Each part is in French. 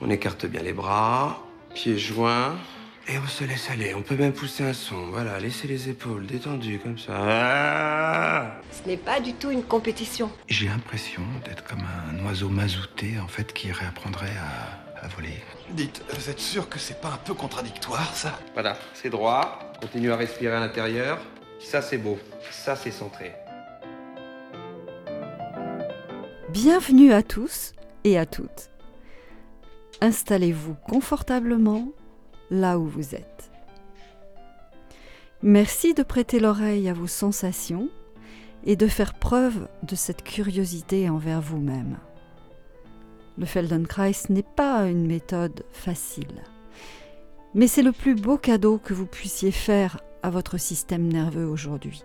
On écarte bien les bras, pieds joints, et on se laisse aller. On peut même pousser un son. Voilà, laissez les épaules détendues comme ça. Ah, Ce n'est pas du tout une compétition. J'ai l'impression d'être comme un oiseau mazouté, en fait, qui réapprendrait à voler. Dites, vous êtes sûr que c'est pas un peu contradictoire, ça? voilà, c'est droit. Continue à respirer à l'intérieur. Ça, c'est beau. Ça, c'est centré. Bienvenue à tous et à toutes. Installez-vous confortablement là où vous êtes. Merci de prêter l'oreille à vos sensations et de faire preuve de cette curiosité envers vous-même. Le Feldenkrais n'est pas une méthode facile, mais c'est le plus beau cadeau que vous puissiez faire à votre système nerveux aujourd'hui.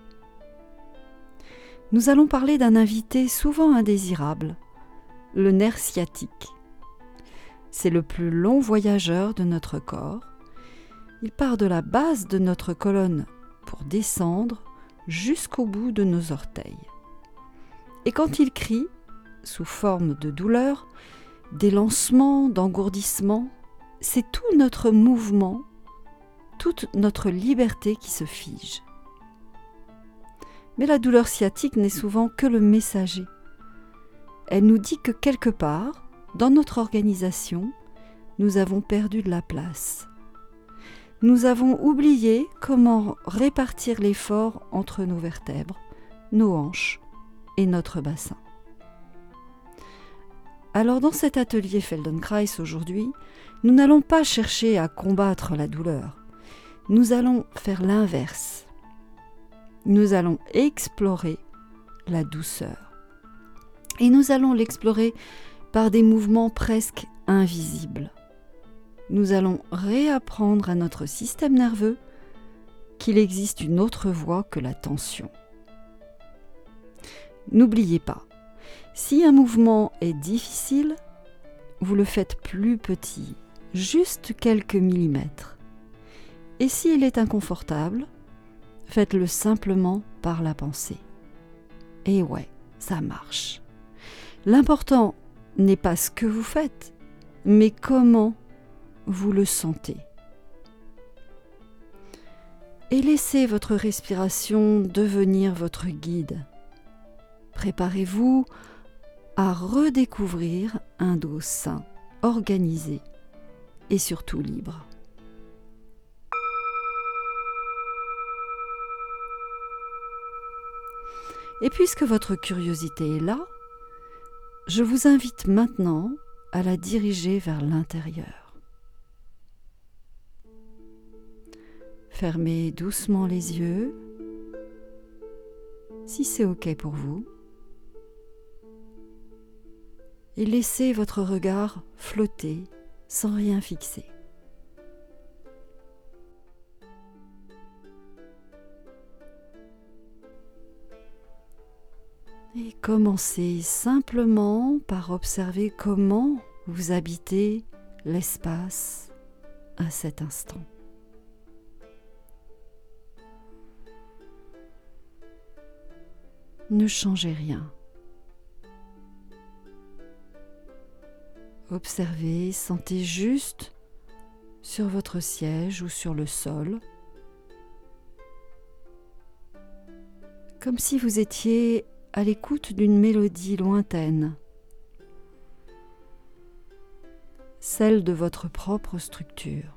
Nous allons parler d'un invité souvent indésirable, le nerf sciatique. C'est le plus long voyageur de notre corps. Il part de la base de notre colonne pour descendre jusqu'au bout de nos orteils. Et quand il crie, sous forme de douleur, d'élancement, d'engourdissement, c'est tout notre mouvement, toute notre liberté qui se fige. Mais la douleur sciatique n'est souvent que le messager. Elle nous dit que quelque part, dans notre organisation, nous avons perdu de la place. Nous avons oublié comment répartir l'effort entre nos vertèbres, nos hanches et notre bassin. Alors dans cet atelier Feldenkrais aujourd'hui, nous n'allons pas chercher à combattre la douleur. Nous allons faire l'inverse. Nous allons explorer la douceur. Et nous allons l'explorer par des mouvements presque invisibles. Nous allons réapprendre à notre système nerveux qu'il existe une autre voie que la tension. N'oubliez pas, si un mouvement est difficile, vous le faites plus petit, juste quelques millimètres. Et s'il est inconfortable, faites-le simplement par la pensée. Et ouais, ça marche. L'important n'est pas ce que vous faites, mais comment vous le sentez. Et laissez votre respiration devenir votre guide. Préparez-vous à redécouvrir un dos sain, organisé et surtout libre. Et puisque votre curiosité est là, je vous invite maintenant à la diriger vers l'intérieur. Fermez doucement les yeux, si c'est OK pour vous, et laissez votre regard flotter sans rien fixer. Et commencez simplement par observer comment vous habitez l'espace à cet instant. Ne changez rien. Observez, sentez juste sur votre siège ou sur le sol, comme si vous étiez à l'écoute d'une mélodie lointaine, celle de votre propre structure.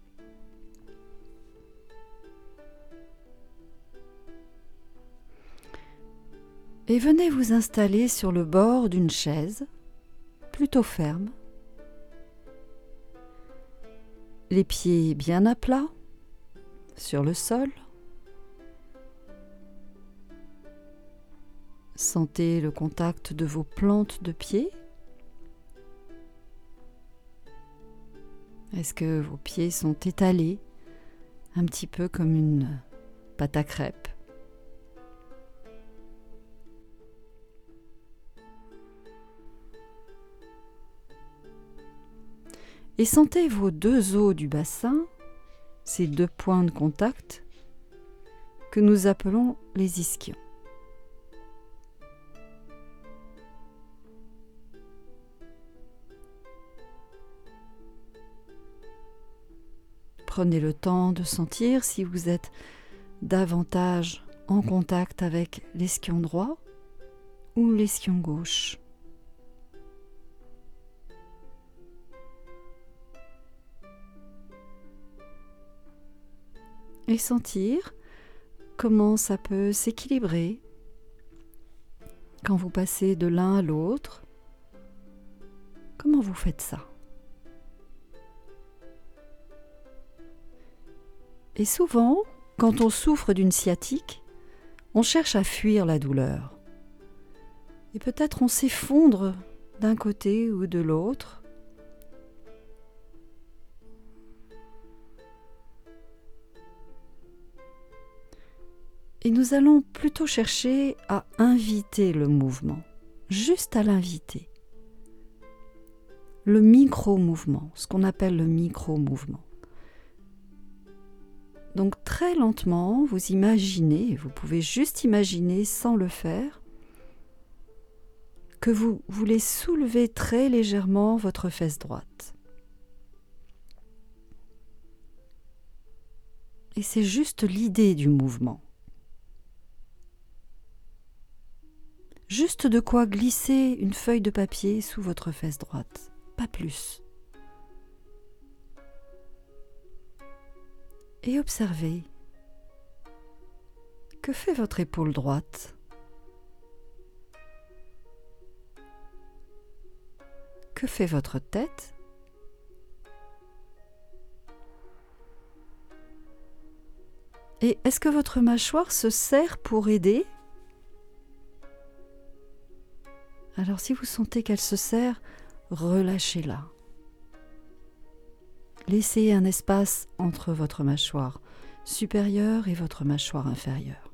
Et venez vous installer sur le bord d'une chaise, plutôt ferme, les pieds bien à plat, sur le sol. Sentez le contact de vos plantes de pied. Est-ce que vos pieds sont étalés, un petit peu comme une pâte à crêpes? Et sentez vos deux os du bassin, ces deux points de contact que nous appelons les ischions. Prenez le temps de sentir si vous êtes davantage en contact avec l'esquion droit ou l'esquion gauche. Et sentir comment ça peut s'équilibrer quand vous passez de l'un à l'autre. Comment vous faites ça? Et souvent, quand on souffre d'une sciatique, on cherche à fuir la douleur. Et peut-être on s'effondre d'un côté ou de l'autre. Et nous allons plutôt chercher à inviter le mouvement, juste à l'inviter. Le micro-mouvement, ce qu'on appelle le micro-mouvement. Donc très lentement, vous imaginez, vous pouvez juste imaginer sans le faire, que vous voulez soulever très légèrement votre fesse droite. Et c'est juste l'idée du mouvement. Juste de quoi glisser une feuille de papier sous votre fesse droite, pas plus. Et observez, que fait votre épaule droite? Que fait votre tête? Et est-ce que votre mâchoire se serre pour aider? Alors si vous sentez qu'elle se serre, relâchez-la. Laissez un espace entre votre mâchoire supérieure et votre mâchoire inférieure.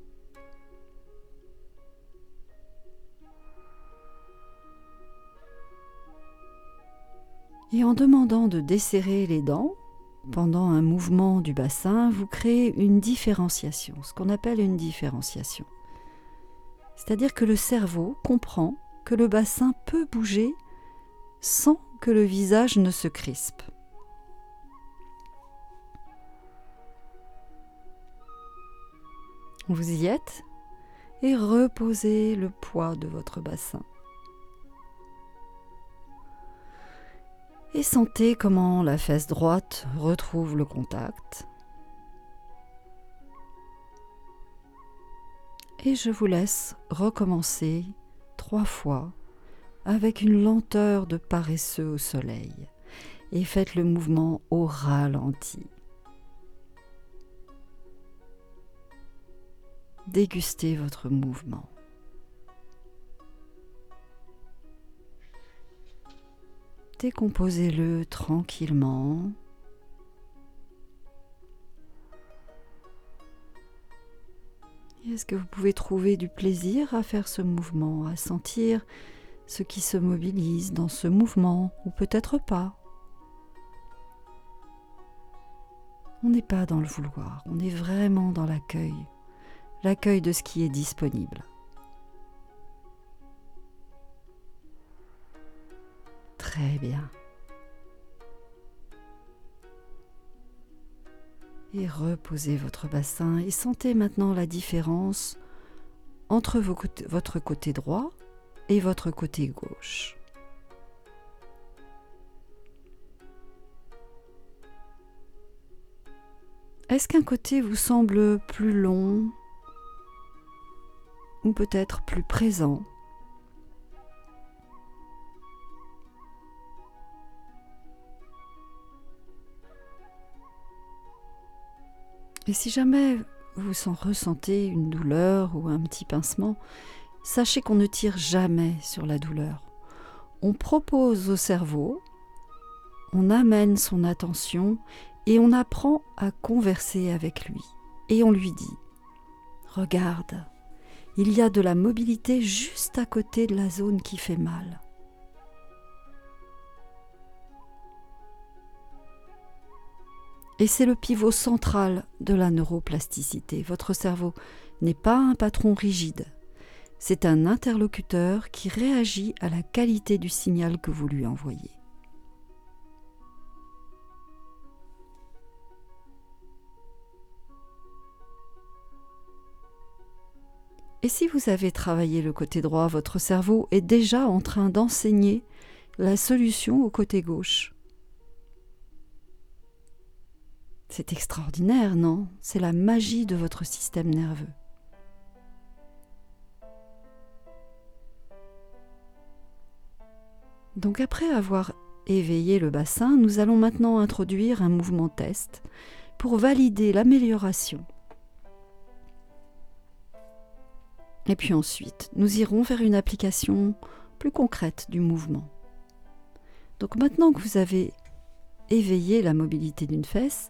Et en demandant de desserrer les dents, pendant un mouvement du bassin, vous créez une différenciation, ce qu'on appelle une différenciation. C'est-à-dire que le cerveau comprend que le bassin peut bouger sans que le visage ne se crispe. Vous y êtes et reposez le poids de votre bassin. Et sentez comment la fesse droite retrouve le contact. Et je vous laisse recommencer 3 fois avec une lenteur de paresseux au soleil. Et faites le mouvement au ralenti. Dégustez votre mouvement. Décomposez-le tranquillement. Et est-ce que vous pouvez trouver du plaisir à faire ce mouvement, à sentir ce qui se mobilise dans ce mouvement, ou peut-être pas? On n'est pas dans le vouloir, on est vraiment dans l'accueil de ce qui est disponible. Très bien. Et reposez votre bassin et sentez maintenant la différence entre votre côté droit et votre côté gauche. Est-ce qu'un côté vous semble plus long ou peut-être plus présent? Et si jamais vous ressentez une douleur ou un petit pincement, sachez qu'on ne tire jamais sur la douleur. On propose au cerveau, on amène son attention et on apprend à converser avec lui. Et on lui dit « Regarde, il y a de la mobilité juste à côté de la zone qui fait mal. » Et c'est le pivot central de la neuroplasticité. Votre cerveau n'est pas un patron rigide. C'est un interlocuteur qui réagit à la qualité du signal que vous lui envoyez. Et si vous avez travaillé le côté droit, votre cerveau est déjà en train d'enseigner la solution au côté gauche. C'est extraordinaire, non? C'est la magie de votre système nerveux. Donc après avoir éveillé le bassin, nous allons maintenant introduire un mouvement test pour valider l'amélioration. Et puis ensuite, nous irons vers une application plus concrète du mouvement. Donc maintenant que vous avez éveillé la mobilité d'une fesse,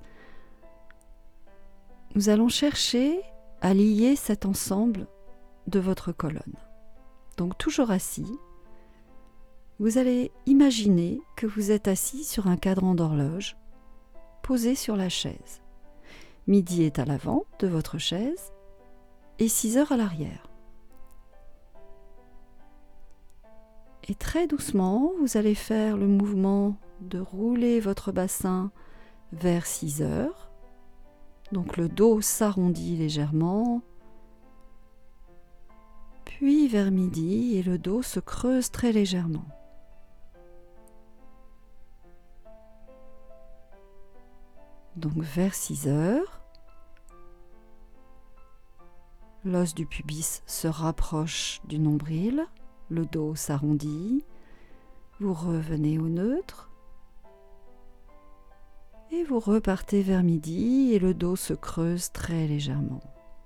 nous allons chercher à lier cet ensemble de votre colonne. Donc toujours assis, vous allez imaginer que vous êtes assis sur un cadran d'horloge posé sur la chaise. Midi est à l'avant de votre chaise et 6 heures à l'arrière. Et très doucement, vous allez faire le mouvement de rouler votre bassin vers 6 heures. Donc le dos s'arrondit légèrement, puis vers midi et le dos se creuse très légèrement. Donc vers 6 heures, l'os du pubis se rapproche du nombril, le dos s'arrondit, vous revenez au neutre et vous repartez vers midi et le dos se creuse très légèrement.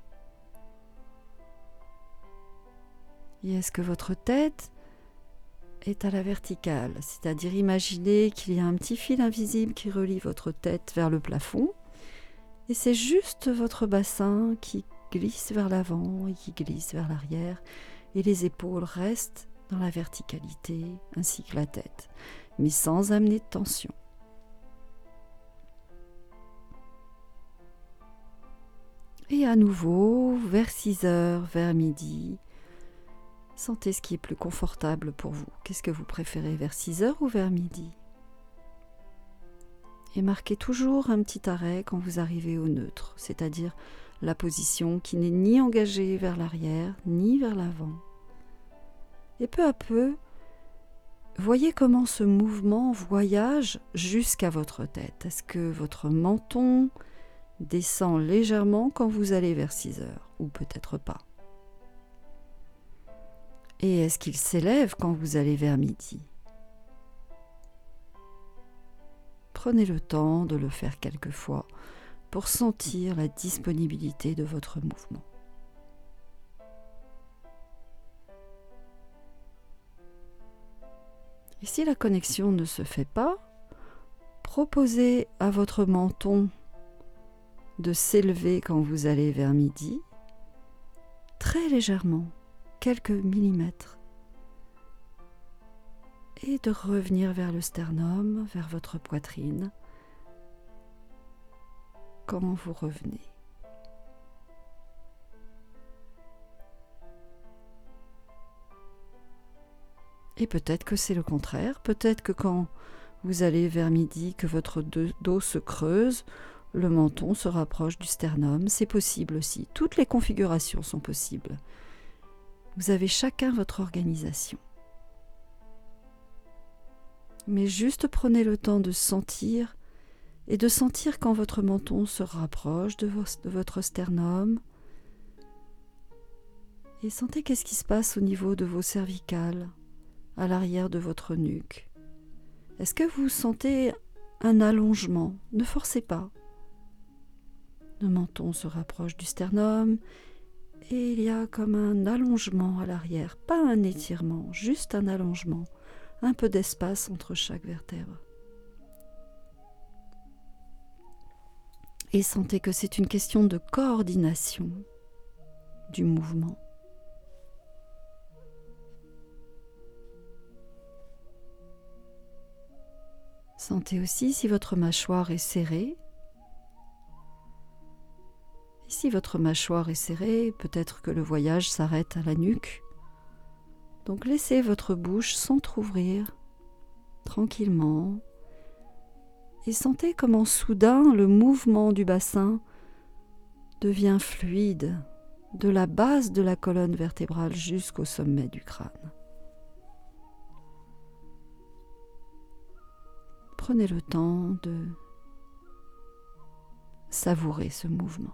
Et est-ce que votre tête est à la verticale, c'est-à-dire imaginez qu'il y a un petit fil invisible qui relie votre tête vers le plafond et c'est juste votre bassin qui glisse vers l'avant et qui glisse vers l'arrière et les épaules restent dans la verticalité ainsi que la tête, mais sans amener de tension. Et à nouveau, vers 6 heures, vers midi, sentez ce qui est plus confortable pour vous. Qu'est-ce que vous préférez, vers 6 heures ou vers midi? Et marquez toujours un petit arrêt quand vous arrivez au neutre, c'est-à-dire la position qui n'est ni engagée vers l'arrière, ni vers l'avant. Et peu à peu, voyez comment ce mouvement voyage jusqu'à votre tête. Est-ce que votre menton descend légèrement quand vous allez vers 6 heures, ou peut-être pas? Et est-ce qu'il s'élève quand vous allez vers midi? Prenez le temps de le faire quelques fois pour sentir la disponibilité de votre mouvement. Et si la connexion ne se fait pas, proposez à votre menton de s'élever quand vous allez vers midi, très légèrement, quelques millimètres, et de revenir vers le sternum, vers votre poitrine, quand vous revenez. Et peut-être que c'est le contraire, peut-être que quand vous allez vers midi, que votre dos se creuse, le menton se rapproche du sternum, c'est possible aussi. Toutes les configurations sont possibles. Vous avez chacun votre organisation. Mais juste prenez le temps de sentir et de sentir quand votre menton se rapproche de votre sternum. Et sentez qu'est-ce qui se passe au niveau de vos cervicales, à l'arrière de votre nuque. Est-ce que vous sentez un allongement? Ne forcez pas. Le menton se rapproche du sternum et il y a comme un allongement à l'arrière, pas un étirement, juste un allongement, un peu d'espace entre chaque vertèbre. Et sentez que c'est une question de coordination du mouvement. Sentez aussi si votre mâchoire est serrée. Et si votre mâchoire est serrée, peut-être que le voyage s'arrête à la nuque. Donc laissez votre bouche s'entrouvrir tranquillement et sentez comment soudain le mouvement du bassin devient fluide de la base de la colonne vertébrale jusqu'au sommet du crâne. Prenez le temps de savourer ce mouvement.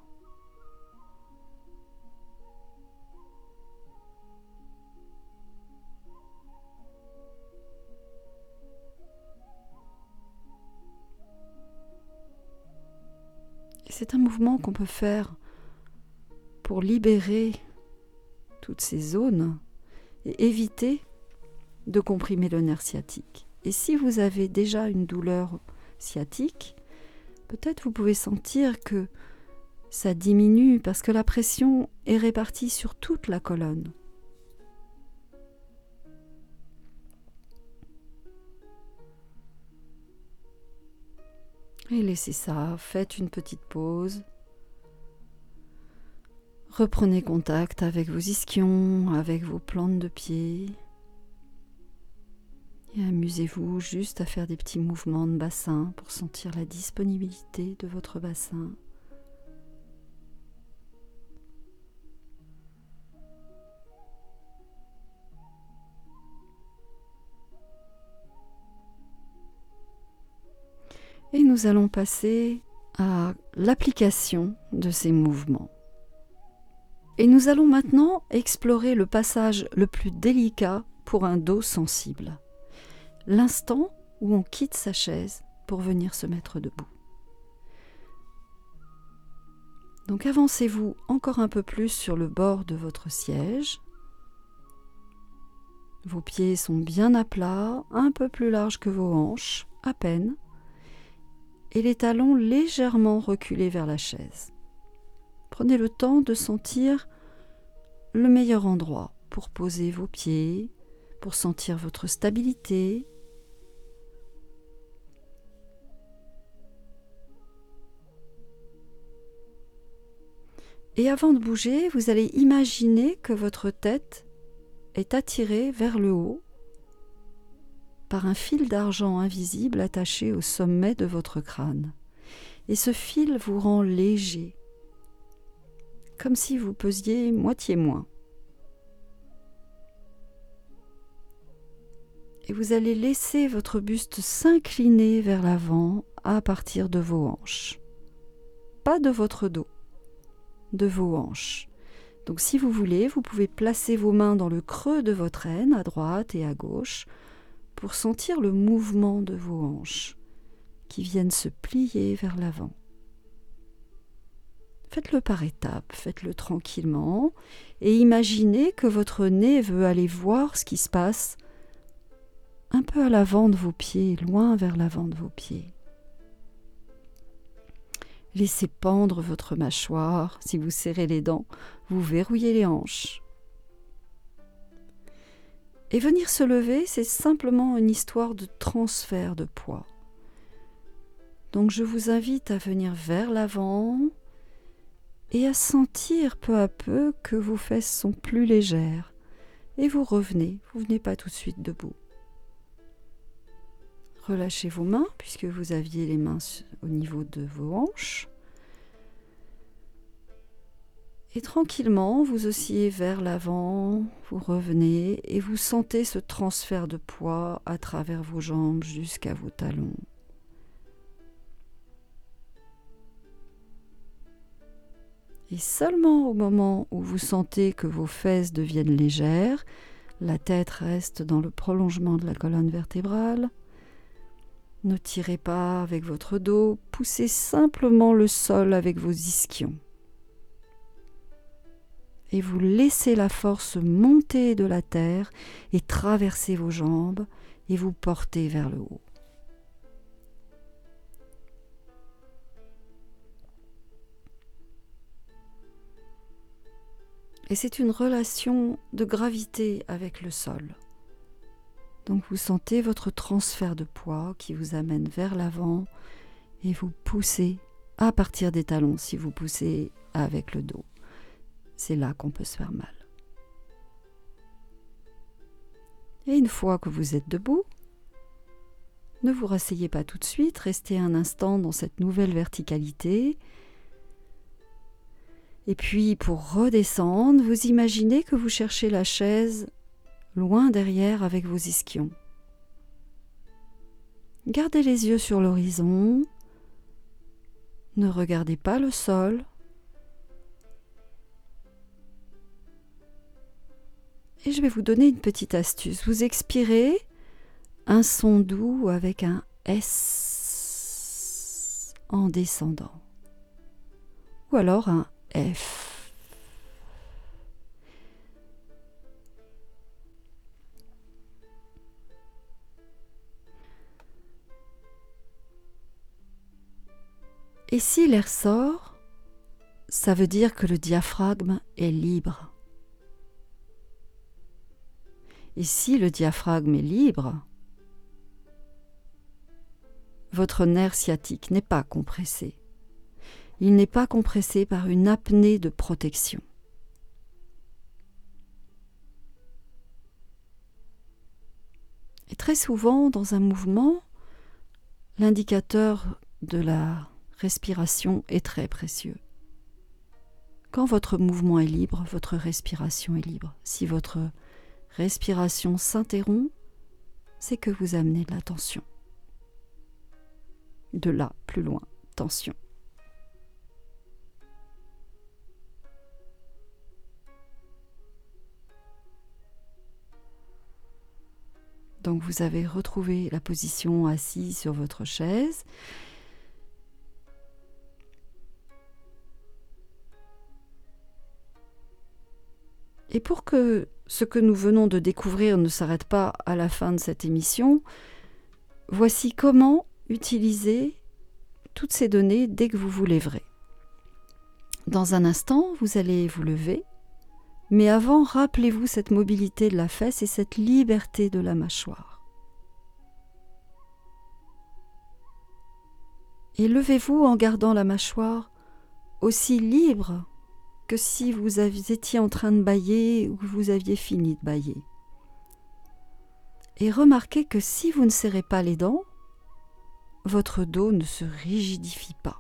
Et c'est un mouvement qu'on peut faire pour libérer toutes ces zones et éviter de comprimer le nerf sciatique. Et si vous avez déjà une douleur sciatique, peut-être vous pouvez sentir que ça diminue parce que la pression est répartie sur toute la colonne. Et laissez ça, faites une petite pause. Reprenez contact avec vos ischions, avec vos plantes de pied. Et amusez-vous juste à faire des petits mouvements de bassin pour sentir la disponibilité de votre bassin. Et nous allons passer à l'application de ces mouvements. Et nous allons maintenant explorer le passage le plus délicat pour un dos sensible. L'instant où on quitte sa chaise pour venir se mettre debout. Donc avancez-vous encore un peu plus sur le bord de votre siège. Vos pieds sont bien à plat, un peu plus larges que vos hanches, à peine, et les talons légèrement reculés vers la chaise. Prenez le temps de sentir le meilleur endroit pour poser vos pieds, pour sentir votre stabilité. Et avant de bouger, vous allez imaginer que votre tête est attirée vers le haut par un fil d'argent invisible attaché au sommet de votre crâne. Et ce fil vous rend léger, comme si vous pesiez moitié moins. Et vous allez laisser votre buste s'incliner vers l'avant à partir de vos hanches. Pas de votre dos, de vos hanches. Donc si vous voulez, vous pouvez placer vos mains dans le creux de votre aine, à droite et à gauche, pour sentir le mouvement de vos hanches qui viennent se plier vers l'avant. Faites-le par étapes, faites-le tranquillement et imaginez que votre nez veut aller voir ce qui se passe un peu à l'avant de vos pieds, loin vers l'avant de vos pieds. Laissez pendre votre mâchoire. Si vous serrez les dents, vous verrouillez les hanches. Et venir se lever, c'est simplement une histoire de transfert de poids. Donc je vous invite à venir vers l'avant et à sentir peu à peu que vos fesses sont plus légères. Et vous venez pas tout de suite debout. Relâchez vos mains puisque vous aviez les mains au niveau de vos hanches. Et tranquillement, vous oscillez vers l'avant, vous revenez et vous sentez ce transfert de poids à travers vos jambes jusqu'à vos talons. Et seulement au moment où vous sentez que vos fesses deviennent légères, la tête reste dans le prolongement de la colonne vertébrale. Ne tirez pas avec votre dos, poussez simplement le sol avec vos ischions. Et vous laissez la force monter de la terre et traverser vos jambes et vous porter vers le haut. Et c'est une relation de gravité avec le sol. Donc vous sentez votre transfert de poids qui vous amène vers l'avant et vous poussez à partir des talons si vous poussez avec le dos. C'est là qu'on peut se faire mal. Et une fois que vous êtes debout, ne vous rasseyez pas tout de suite, restez un instant dans cette nouvelle verticalité Et puis, pour redescendre, vous imaginez que vous cherchez la chaise loin derrière avec vos ischions. Gardez les yeux sur l'horizon. Ne regardez pas le sol. Et je vais vous donner une petite astuce. Vous expirez un son doux avec un S en descendant. Ou alors un F. Et si l'air sort, ça veut dire que le diaphragme est libre. Et si le diaphragme est libre, votre nerf sciatique n'est pas compressé. Il n'est pas compressé par une apnée de protection. Et très souvent, dans un mouvement, l'indicateur de la respiration est très précieux. Quand votre mouvement est libre, votre respiration est libre. Si votre respiration s'interrompt, c'est que vous amenez de la tension. De là, plus loin, tension. Donc vous avez retrouvé la position assise sur votre chaise. Et pour que ce que nous venons de découvrir ne s'arrête pas à la fin de cette émission, voici comment utiliser toutes ces données dès que vous vous lèverez. Dans un instant, vous allez vous lever, mais avant, rappelez-vous cette mobilité de la fesse et cette liberté de la mâchoire. Et levez-vous en gardant la mâchoire aussi libre que si vous étiez en train de bâiller ou que vous aviez fini de bâiller. Et remarquez que si vous ne serrez pas les dents, votre dos ne se rigidifie pas.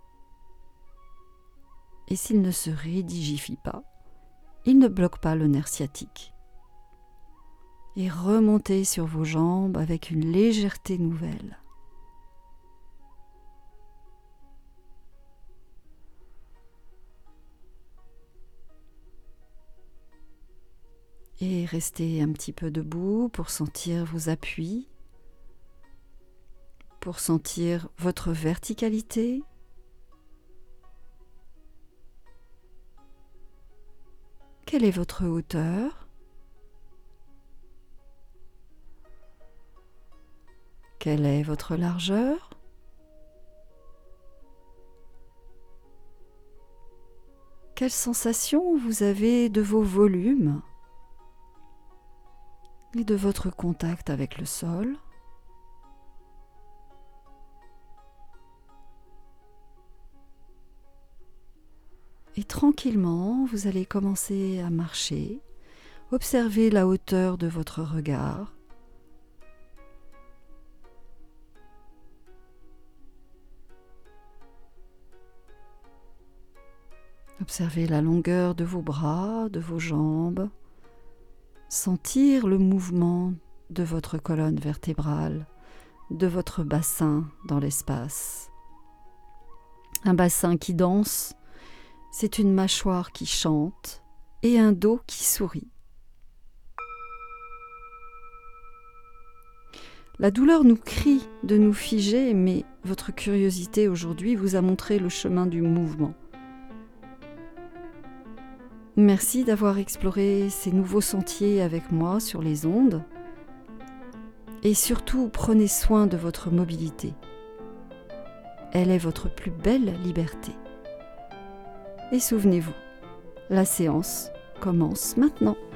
Et s'il ne se rigidifie pas, il ne bloque pas le nerf sciatique. Et remontez sur vos jambes avec une légèreté nouvelle. Et restez un petit peu debout pour sentir vos appuis, pour sentir votre verticalité. Quelle est votre hauteur? Quelle est votre largeur? Quelle sensation vous avez de vos volumes et de votre contact avec le sol? Et tranquillement, vous allez commencer à marcher. Observez la hauteur de votre regard. Observez la longueur de vos bras, de vos jambes. Sentir le mouvement de votre colonne vertébrale, de votre bassin dans l'espace. Un bassin qui danse, c'est une mâchoire qui chante et un dos qui sourit. La douleur nous crie de nous figer, mais votre curiosité aujourd'hui vous a montré le chemin du mouvement. Merci d'avoir exploré ces nouveaux sentiers avec moi sur les ondes. Et surtout, prenez soin de votre mobilité. Elle est votre plus belle liberté. Et souvenez-vous, la séance commence maintenant.